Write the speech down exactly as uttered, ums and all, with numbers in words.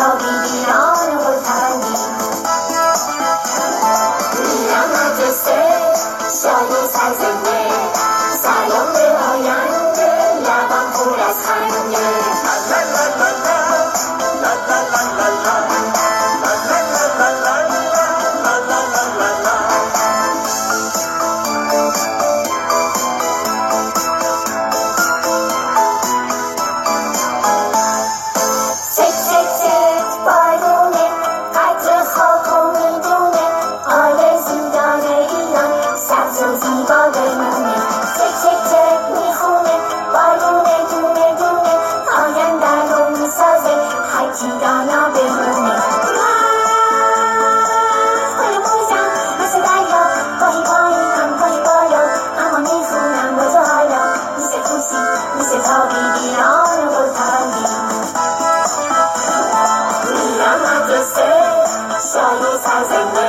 تا بیبیران خودپسندی میرم مدرسه شاد و سرزنده سلام به آینده لبم پر از خنده دانا بمونه خیلی موزم مثل دریا گاهی پایینم گاهی بالا اما میخونم با تو حالا مثل توسی مثل تا بیبیران خودپسندی میرم مدرسه شاد و سرزنده